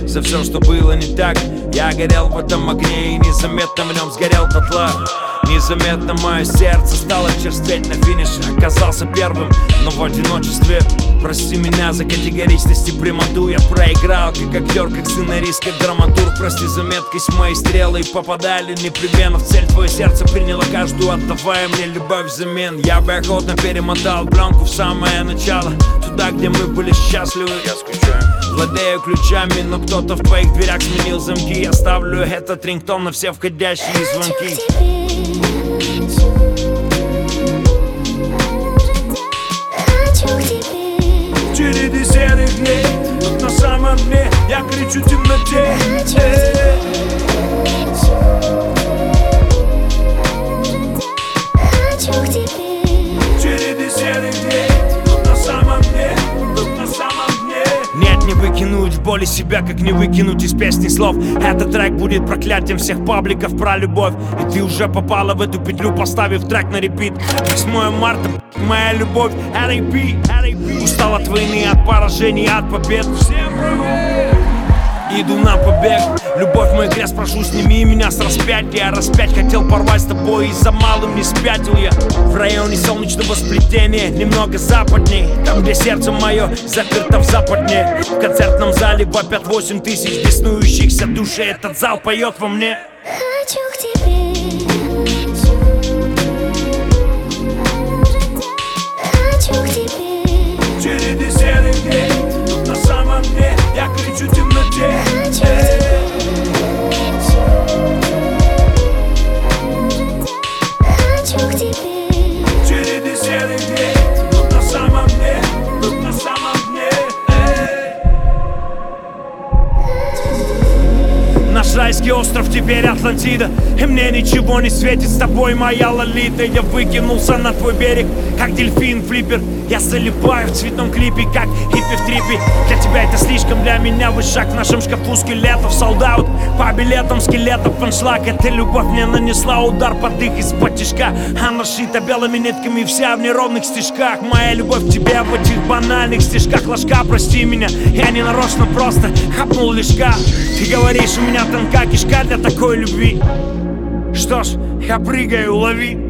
за все, что было не так. Я горел в этом огне и незаметно в нем сгорел дотла. Незаметно мое сердце стало черстветь на финише. Оказался первым, но в одиночестве. Прости меня за категоричность и прямоту. Я проиграл, как актер, как сценарист, как драматург. Прости за меткость, мои стрелы попадали непременно в цель. Твое сердце приняло каждую, отдавая мне любовь взамен. Я бы охотно перемотал пленку в самое начало, туда, где мы были счастливы. Я скучаю. Владею ключами, но кто-то в твоих дверях сменил замки. Я ставлю этот рингтон на все входящие звонки. В череде серых дней, тут на самом дне я кричу в темноте. В череде серых дней, тут на самом дне, тут на самом дне. Нет, не выкинуть в боли себя, как не выкинуть из песни слов. Этот трек будет проклятием всех пабликов про любовь. И ты уже попала в эту петлю, поставив трек на репит. 8 марта, моя любовь, R.I.P. Устал от войны, от поражений, от побед. Всем привет! Иду на побег. Любовь, мой крест, прошу, сними меня с распятия. Распять хотел порвать с тобой, и за малым не спятил я. В районе солнечного сплетения, немного западней, там, где сердце мое заперто в западне. В концертном зале вопят 8 тысяч беснующихся души. Этот зал поет во мне. Хочу к тебе. Хочу к тебе. В череде серых дней, тут на самом дне я кричу в темноте. Хочу к тебе. В череде серых дней, тут на самом дне, тут на самом дне. Наш райский остров теперь Атлантида, и мне ничего не светит с тобой, моя Лолита. Я выкинулся на твой берег, как дельфин-флиппер. Я залипаю в цветном клипе, как хиппи в трипе. Для тебя это слишком, для меня вышаг в нашем шкафу скелетов. Солдаут по билетам скелетов, панчлаг. Эта любовь мне нанесла удар под их из-под тишка. Она шита белыми нитками, вся в неровных стежках. Моя любовь к тебе в этих банальных стежках. Ложка, прости меня, я не нарочно, просто хапнул лишка. Ты говоришь, у меня тонка кишка для такой любви. Что ж, я прыгаю, лови.